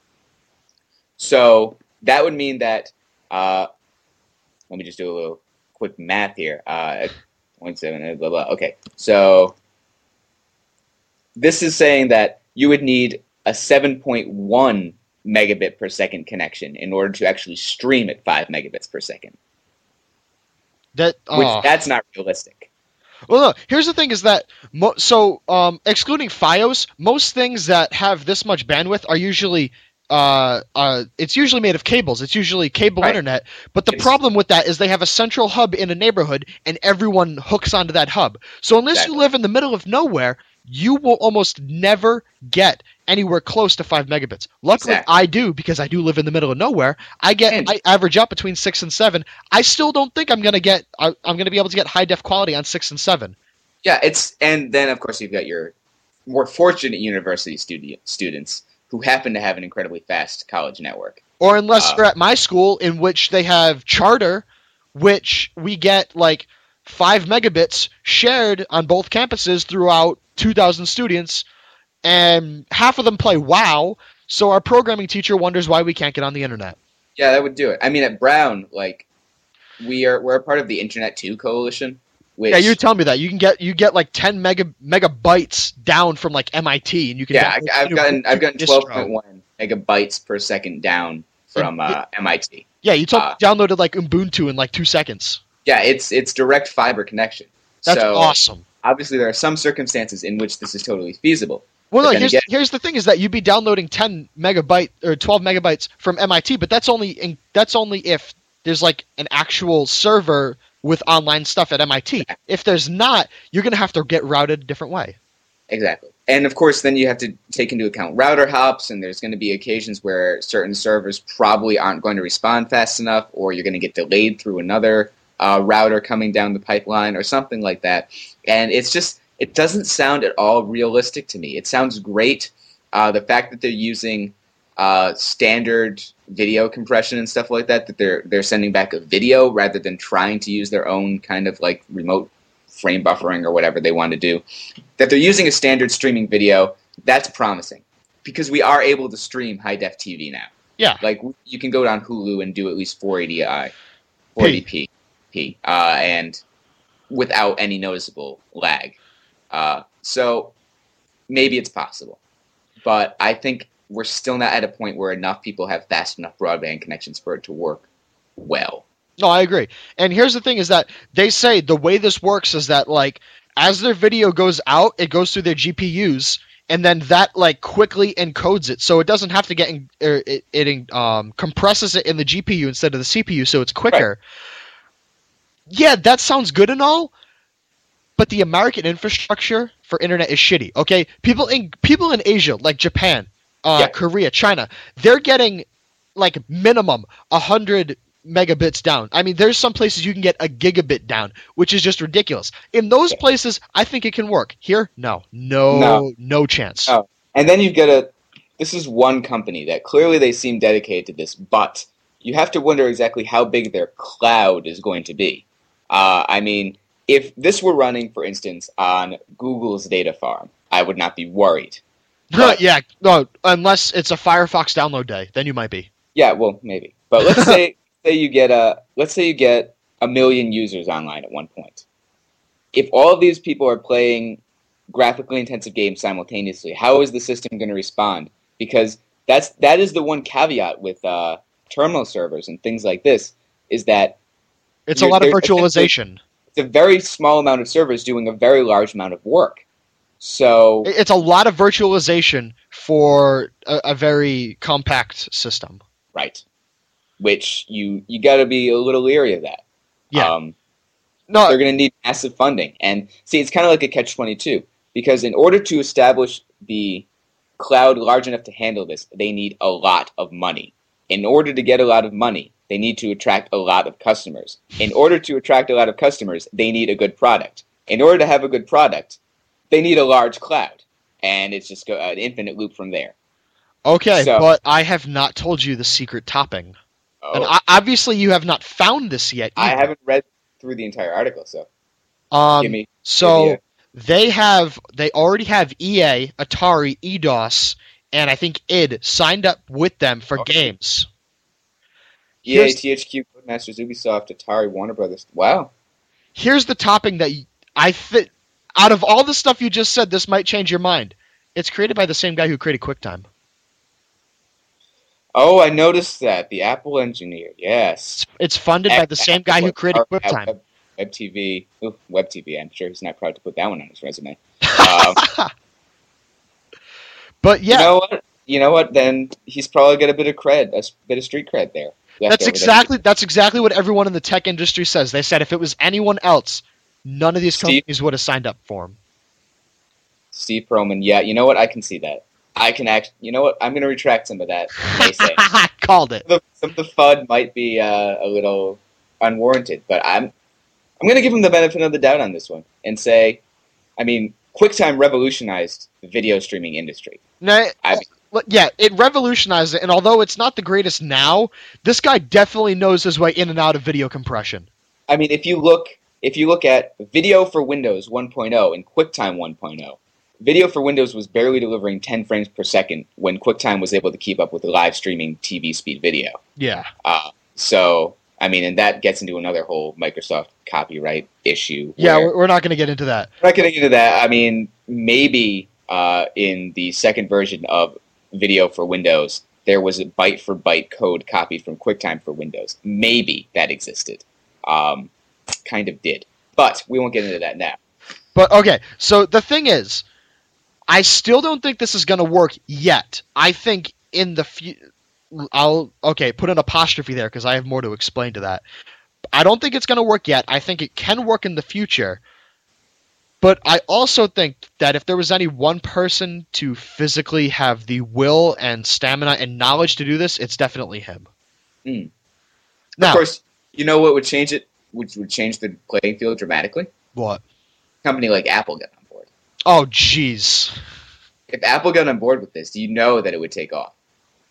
So that would mean that, let me just do a little quick math here. 0.7, blah, blah. Okay, so this is saying that you would need a 7.1 megabit per second connection in order to actually stream at 5 megabits per second. That's not realistic. Well, no. Here's the thing: is that excluding FiOS, most things that have this much bandwidth are usually it's usually made of cables. It's usually cable internet. But the problem with that is they have a central hub in a neighborhood, and everyone hooks onto that hub. So unless you live in the middle of nowhere, you will almost never get anywhere close to 5 megabits. Luckily, I do, because I do live in the middle of nowhere. I average out between 6 and 7. I still don't think I'm gonna be able to get high def quality on 6 and 7. Yeah, and then of course you've got your more fortunate university students who happen to have an incredibly fast college network. Or unless you're at my school, in which they have Charter, which we get like 5 megabits shared on both campuses throughout 2,000 students, and half of them play WoW, so our programming teacher wonders why we can't get on the internet. Yeah, that would do it. I mean, at Brown, like, we're a part of the Internet 2 coalition. Which, yeah, you tell me that. You get like 10 megabytes down from like MIT, and you can. Yeah, I've gotten 12.1 megabytes per second down from MIT. Yeah, you downloaded like Ubuntu in like 2 seconds. Yeah, it's direct fiber connection. That's awesome. Obviously, there are some circumstances in which this is totally feasible. Well, no, here's the thing: is that you'd be downloading 10 megabyte or 12 megabytes from MIT, but that's only if there's like an actual server with online stuff at MIT. If there's not, you're going to have to get routed a different way. Exactly. And of course, then you have to take into account router hops, and there's going to be occasions where certain servers probably aren't going to respond fast enough, or you're going to get delayed through another router coming down the pipeline or something like that. And it doesn't sound at all realistic to me. It sounds great. The fact that they're using standard video compression and stuff like that they're sending back a video rather than trying to use their own kind of like remote frame buffering or whatever they want to do, that they're using a standard streaming video, that's promising, because we are able to stream high def TV now. Yeah, like you can go down Hulu and do at least 480p, and without any noticeable lag. So maybe it's possible, but I think we're still not at a point where enough people have fast enough broadband connections for it to work well. No, I agree. And here's the thing: is that they say the way this works is that like as their video goes out, it goes through their GPUs, and then that like quickly encodes it, so it doesn't have to get compresses it in the GPU instead of the CPU, so it's quicker. Right. Yeah, that sounds good and all, but the American infrastructure for internet is shitty. Okay, people in Asia, like Japan, Korea, China, they're getting like minimum 100 megabits down. I mean, there's some places you can get a gigabit down, which is just ridiculous. In those places, I think it can work. Here, no chance. Oh. And then you've got this is one company that clearly they seem dedicated to this, but you have to wonder exactly how big their cloud is going to be. I mean, if this were running, for instance, on Google's data farm, I would not be worried. But, unless it's a Firefox download day, then you might be. Yeah, well, maybe. But let's say you get a million users online at one point. If all of these people are playing graphically intensive games simultaneously, how is the system going to respond? Because that is the one caveat with terminal servers and things like this, is that it's a lot of virtualization. It's a very small amount of servers doing a very large amount of work. So it's a lot of virtualization for a very compact system. Right. Which you got to be a little leery of that. Yeah. They're going to need massive funding. And see, it's kind of like a catch-22, because in order to establish the cloud large enough to handle this, they need a lot of money. In order to get a lot of money, they need to attract a lot of customers. In order to attract a lot of customers, they need a good product. In order to have a good product, they need a large cloud. And it's just an infinite loop from there. Okay, but I have not told you the secret topping. Oh. And obviously you have not found this yet either. I haven't read through the entire article, so They already have EA, Atari, EDOS, and I think id signed up with them for games. EA, THQ, Codemasters, Ubisoft, Atari, Warner Brothers. Wow. Here's the topping that out of all the stuff you just said, this might change your mind. It's created by the same guy who created QuickTime. Oh, I noticed that. The Apple engineer, yes. It's funded by the same guy who created QuickTime. Web TV. Ooh, Web TV. I'm sure he's not proud to put that one on his resume. But yeah. You know what? Then he's probably got a bit of cred, a bit of street cred there. That's exactly what everyone in the tech industry says. They said if it was anyone else, none of these companies would have signed up for him. Steve Perlman, yeah. You know what? I can see that. You know what? I'm going to retract some of that. Called it. Some of the FUD might be a little unwarranted, but I'm going to give him the benefit of the doubt on this one and say, I mean, QuickTime revolutionized the video streaming industry. Yeah, it revolutionized it, and although it's not the greatest now, this guy definitely knows his way in and out of video compression. I mean, if you look at Video for Windows 1.0 and QuickTime 1.0, Video for Windows was barely delivering 10 frames per second when QuickTime was able to keep up with live streaming TV speed video. Yeah. So, I mean, and that gets into another whole Microsoft copyright issue. Yeah, we're not going to get into that. We're not getting into that. I mean, maybe in the second version of Video for Windows, there was a byte-for-byte code copied from QuickTime for Windows. Maybe that existed. Kind of did. But we won't get into that now. But, okay, so the thing is, I still don't think this is going to work yet. I think in the future... put an apostrophe there because I have more to explain to that. I don't think it's going to work yet. I think it can work in the future. But I also think that if there was any one person to physically have the will and stamina and knowledge to do this, it's definitely him. Now, of course, you know what would change it? Which would change the playing field dramatically? What? A company like Apple got on board. Oh, jeez. If Apple got on board with this, do you know that it would take off?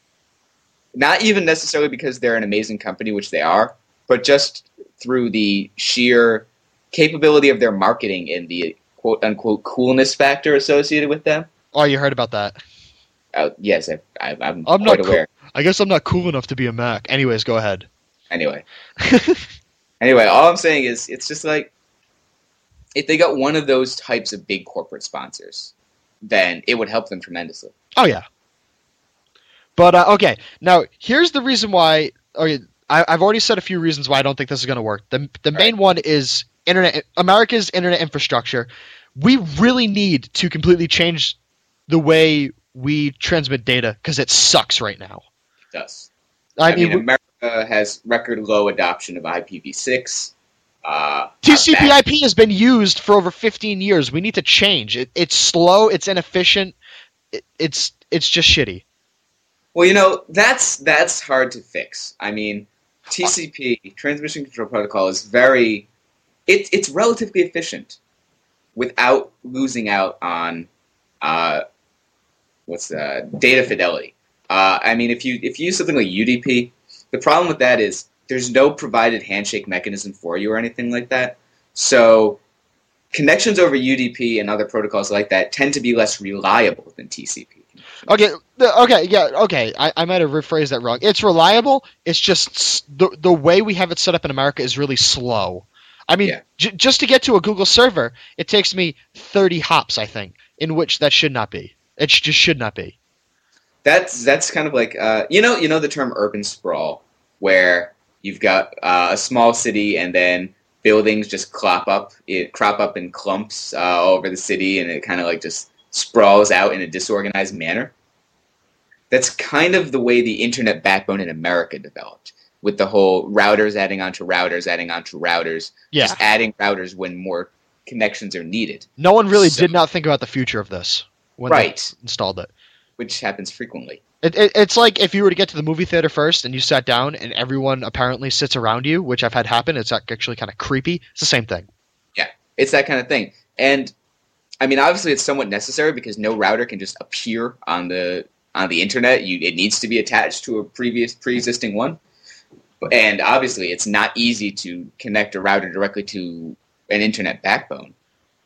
Not even necessarily because they're an amazing company, which they are, but just through the sheer capability of their marketing and the quote-unquote coolness factor associated with them. Oh, you heard about that? Yes, I'm quite not aware. I guess I'm not cool enough to be a Mac. Anyways, go ahead. Anyway, all I'm saying is it's just like if they got one of those types of big corporate sponsors, then it would help them tremendously. Oh, yeah. But, okay, now, here's the reason why... Okay, I've already said a few reasons why I don't think this is going to work. The main one is America's internet infrastructure. We really need to completely change the way we transmit data, because it sucks right now. It does. I mean America has record low adoption of IPv6. TCP/IP has been used for over 15 years. We need to change. It's slow. It's inefficient. It's just shitty. Well, you know, that's hard to fix. I mean, TCP, Transmission Control Protocol, is it's relatively efficient without losing out on data fidelity. I mean, if you use something like UDP, the problem with that is there's no provided handshake mechanism for you or anything like that. So connections over UDP and other protocols like that tend to be less reliable than TCP. Okay. I might have rephrased that wrong. It's reliable. It's just the way we have it set up in America is really slow. I mean, just to get to a Google server, it takes me 30 hops, I think, in which that should not be. It just should not be. That's kind of like you know the term urban sprawl, where you've got a small city and then buildings just crop up in clumps all over the city, and it kind of like just sprawls out in a disorganized manner. That's kind of the way the internet backbone in America developed, with the whole routers adding onto routers, just adding routers when more connections are needed. No one really did not think about the future of this when they installed it. Which happens frequently. It's like if you were to get to the movie theater first and you sat down and everyone apparently sits around you, which I've had happen. It's actually kind of creepy. It's the same thing. Yeah, it's that kind of thing. And I mean, obviously, it's somewhat necessary because no router can just appear on the internet. It needs to be attached to a pre-existing one. And obviously, it's not easy to connect a router directly to an internet backbone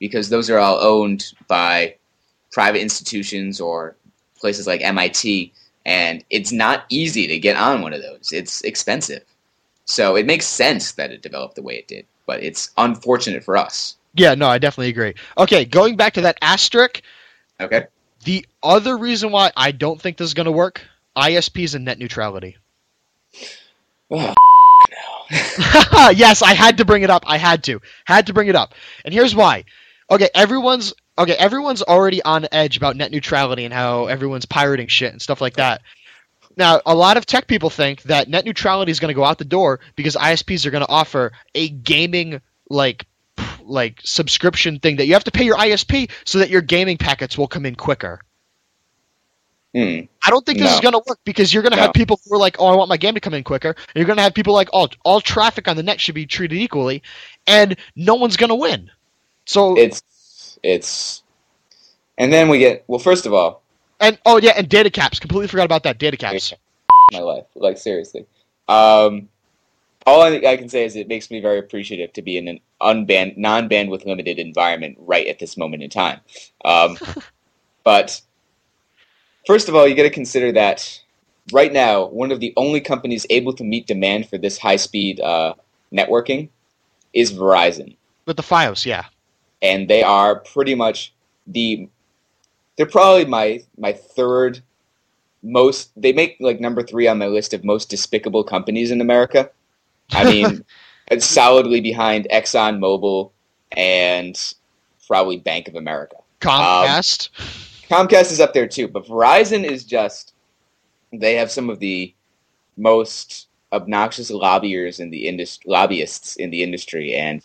because those are all owned by private institutions or places like MIT, and it's not easy to get on one of those. It's expensive. So it makes sense that it developed the way it did, but it's unfortunate for us. Yeah, no, I definitely agree. Okay, going back to that asterisk, Okay? the other reason why I don't think this is going to work, ISPs and net neutrality. Oh, Yes, I had to bring it up. I had to bring it up. And here's why. Okay, everyone's already on edge about net neutrality and how everyone's pirating shit and stuff like that. Now, a lot of tech people think that net neutrality is going to go out the door because ISPs are going to offer a gaming like subscription thing that you have to pay your ISP so that your gaming packets will come in quicker. I don't think this is going to work because you're going to have people who are like, oh, I want my game to come in quicker. And you're going to have people like, oh, all traffic on the net should be treated equally, and no one's going to win. So it's, and then we get, well, first of all, and oh yeah, and data caps. Completely forgot about that. Data caps. My life, like seriously. All I can say is it makes me very appreciative to be in an non-bandwidth limited environment right at this moment in time. But first of all, you got to consider that right now, one of the only companies able to meet demand for this high-speed networking is Verizon. With the FiOS, yeah. And they are pretty much they're probably my third most, they make like number 3 on my list of most despicable companies in America. I mean, it's solidly behind ExxonMobil and probably Bank of America. Comcast? Comcast is up there too, but Verizon is just, they have some of the most obnoxious lobbyists in the industry, and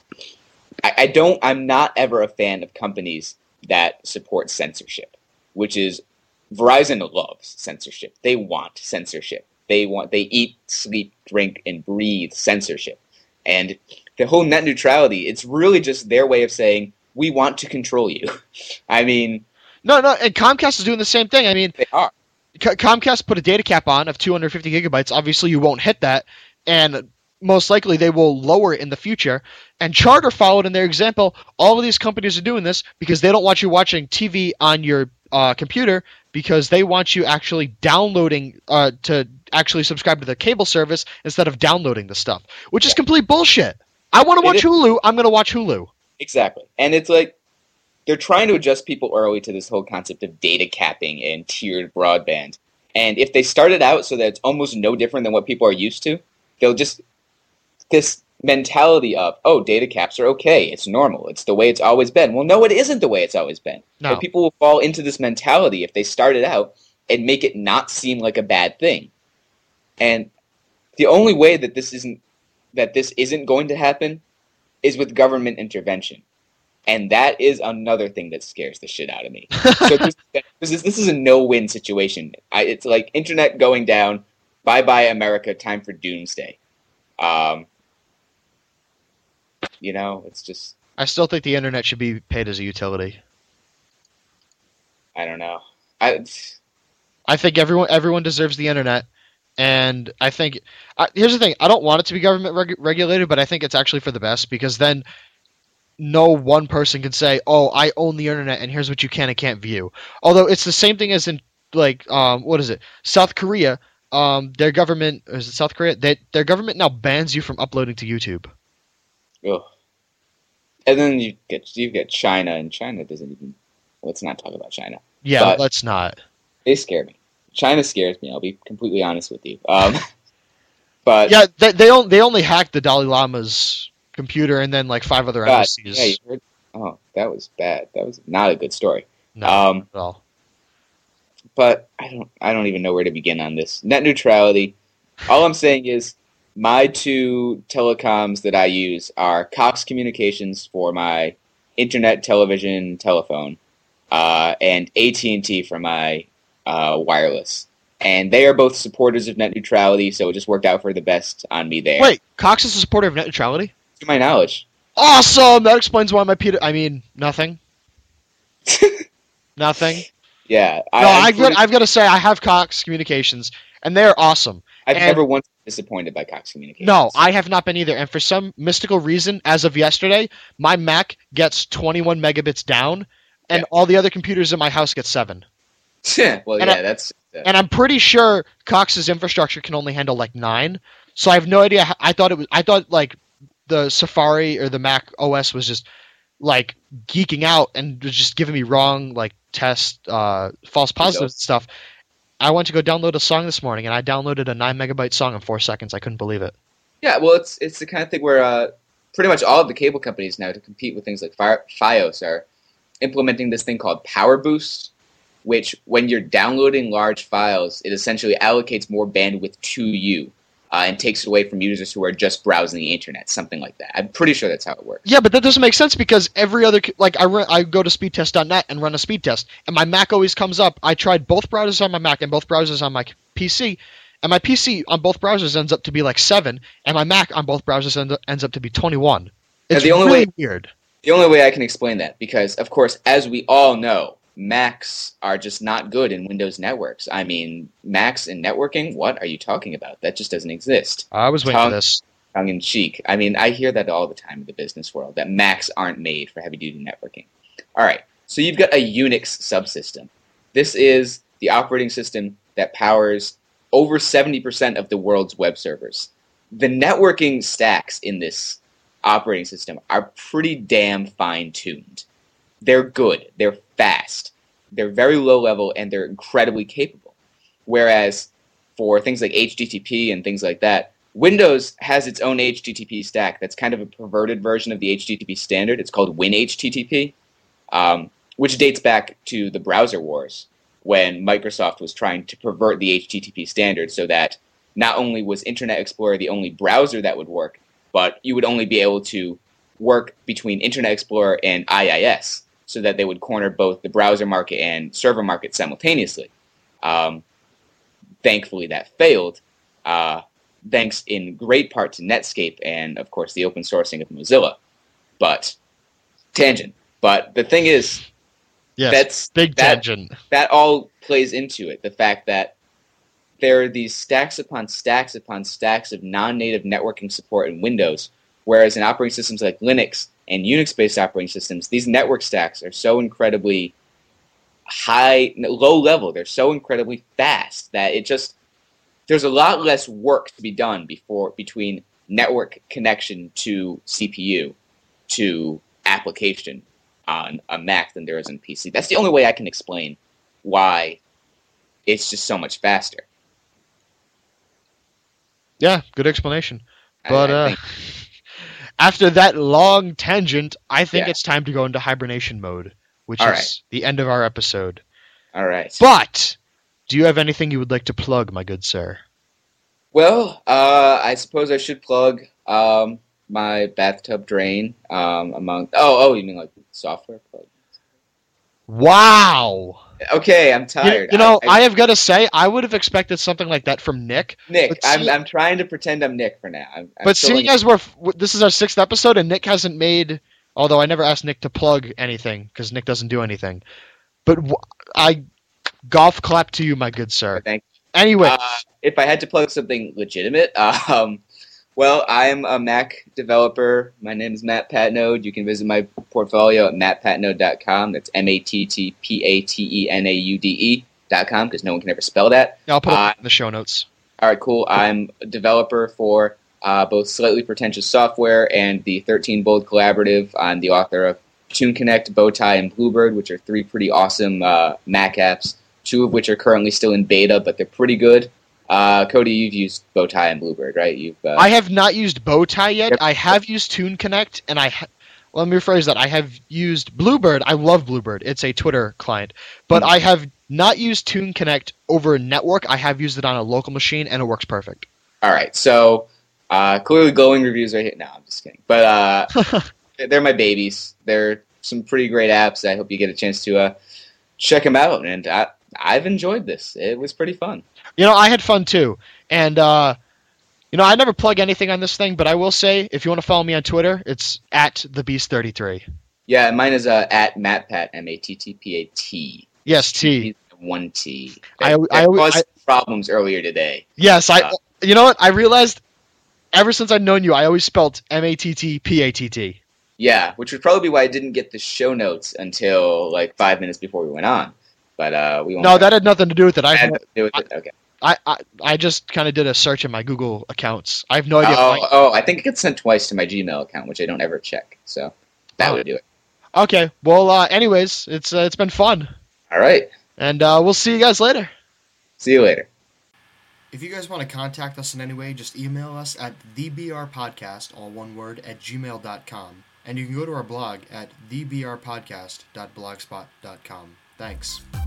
I'm not ever a fan of companies that support censorship, which is, Verizon loves censorship. They want censorship. They eat, sleep, drink, and breathe censorship. And the whole net neutrality, it's really just their way of saying, we want to control you. I mean... No, and Comcast is doing the same thing. I mean... They are. Comcast put a data cap on of 250 gigabytes. Obviously, you won't hit that. And most likely, they will lower it in the future. And Charter followed in their example. All of these companies are doing this because they don't want you watching TV on your computer, because they want you actually downloading to actually subscribe to the cable service instead of downloading the stuff, which is complete bullshit. I want to watch Hulu. I'm going to watch Hulu. Exactly. And it's like they're trying to adjust people early to this whole concept of data capping and tiered broadband. And if they start it out so that it's almost no different than what people are used to, they'll just, this mentality of, oh, data caps are okay, it's normal, it's the way it's always been. Well, no, it isn't the way it's always been. No. And people will fall into this mentality if they start it out and make it not seem like a bad thing. And the only way that this isn't going to happen is with government intervention. And that is another thing that scares the shit out of me. So this is a no-win situation. It's like internet going down, bye-bye America, time for doomsday. It's just... I still think the internet should be paid as a utility. I don't know. I think everyone deserves the internet, and I think... here's the thing. I don't want it to be government regulated, but I think it's actually for the best, because then no one person can say, oh, I own the internet, and here's what you can and can't view. Although it's the same thing as in, like, what is it? South Korea, their government... Is it South Korea? Their government now bans you from uploading to YouTube. Ugh. And then you get China, and China doesn't even... Let's not talk about China. Yeah, but let's not. They scare me. China scares me, I'll be completely honest with you. But yeah, they only hacked the Dalai Lama's computer and then like 5 other embassies. Yeah, you heard? Oh, that was bad. That was not a good story. No, not at all. But I don't even know where to begin on this. Net neutrality. All I'm saying is my 2 telecoms that I use are Cox Communications for my internet, television, telephone, and AT&T for my wireless. And they are both supporters of net neutrality, so it just worked out for the best on me there. Wait, Cox is a supporter of net neutrality? To my knowledge. Awesome! That explains why my nothing. Nothing. Yeah. I've got to say, I have Cox Communications, and they're awesome. I've never once disappointed by Cox Communications. No, I have not been either. And for some mystical reason, as of yesterday, my Mac gets 21 megabits down, and all the other computers in my house get 7. Well, And yeah, that's. And I'm pretty sure Cox's infrastructure can only handle like 9. So I have no idea. I thought like the Safari or the Mac OS was just like geeking out and was just giving me wrong like test false positives and stuff. I went to go download a song this morning, and I downloaded a 9 megabyte song in 4 seconds. I couldn't believe it. Yeah, well, it's the kind of thing where pretty much all of the cable companies now, to compete with things like Fios, are implementing this thing called Power Boost, which when you're downloading large files, it essentially allocates more bandwidth to you and takes it away from users who are just browsing the internet, something like that. I'm pretty sure that's how it works. Yeah, but that doesn't make sense because every other I go to speedtest.net and run a speed test, and my Mac always comes up. I tried both browsers on my Mac and both browsers on my PC, and my PC on both browsers ends up to be like 7, and my Mac on both browsers ends up to be 21. It's really weird. The only way I can explain that, because of course, as we all know, Macs are just not good in Windows networks. I mean, Macs in networking? What are you talking about? That just doesn't exist. I was waiting for this. Tongue in cheek. I mean, I hear that all the time in the business world, that Macs aren't made for heavy-duty networking. All right, so you've got a Unix subsystem. This is the operating system that powers over 70% of the world's web servers. The networking stacks in this operating system are pretty damn fine-tuned. They're good. They're fast. They're very low level, and they're incredibly capable. Whereas for things like HTTP and things like that, Windows has its own HTTP stack that's kind of a perverted version of the HTTP standard. It's called WinHTTP, which dates back to the browser wars when Microsoft was trying to pervert the HTTP standard so that not only was Internet Explorer the only browser that would work, but you would only be able to work between Internet Explorer and IIS, so that they would corner both the browser market and server market simultaneously. Thankfully, that failed, thanks in great part to Netscape and, of course, the open sourcing of Mozilla. But, tangent. But the thing is, yes, tangent. That all plays into it. The fact that there are these stacks upon stacks upon stacks of non-native networking support in Windows, whereas in operating systems like Linux and Unix-based operating systems, these network stacks are so incredibly low level. They're so incredibly fast that there's a lot less work to be done between network connection to CPU to application on a Mac than there is on PC. That's the only way I can explain why it's just so much faster. Yeah, good explanation. But after that long tangent, I think it's time to go into hibernation mode, which is the end of our episode. All right. But do you have anything you would like to plug, my good sir? Well, I suppose I should plug my bathtub drain among. Oh, you mean like software plug? Wow. Okay, I'm tired. I have got to say, I would have expected something like that from Nick. I'm trying to pretend I'm Nick for now. But seeing as this is our 6th episode and Nick hasn't made, although I never asked Nick to plug anything because Nick doesn't do anything. But I golf clap to you, my good sir. Thank you. Anyway, if I had to plug something legitimate, well, I'm a Mac developer. My name is Matt Patnode. You can visit my portfolio at mattpatnode.com. That's MattPatnaude.com, because no one can ever spell that. I'll put it in the show notes. All right, cool. I'm a developer for both Slightly Pretentious Software and the 13 Bold Collaborative. I'm the author of TuneConnect, Bowtie, and Bluebird, which are 3 pretty awesome Mac apps, 2 of which are currently still in beta, but they're pretty good. Cody, you've used Bowtie and Bluebird, right? I have not used Bowtie yet. Yep. I have used TuneConnect, and let me rephrase that. I have used Bluebird. I love Bluebird. It's a Twitter client. But I have not used TuneConnect over a network. I have used it on a local machine, and it works perfect. All right. So, clearly glowing reviews right here. No, I'm just kidding. But they're my babies. They're some pretty great apps. I hope you get a chance to check them out. And I've enjoyed this. It was pretty fun. I had fun too. And, I never plug anything on this thing, but I will say, if you want to follow me on Twitter, it's at TheBeast33. Yeah, mine is at MattPat, MattPat. Yes, T. 1 T. I caused problems earlier today. Yes, You know what? I realized ever since I've known you, I always spelt Mattpatt. Yeah, which would probably be why I didn't get the show notes until like 5 minutes before we went on. But we won't. No, that had nothing to do with it. had nothing to do with it. Okay. I just kind of did a search in my Google accounts. I have no idea. I think it gets sent twice to my Gmail account, which I don't ever check. So that would do it. Okay. Well, anyways, it's been fun, All right. and we'll see you guys later. See you later. If you guys want to contact us in any way, just email us at thebrpodcast, all one word, @gmail.com. And you can go to our blog at thebrpodcast.blogspot.com. Thanks.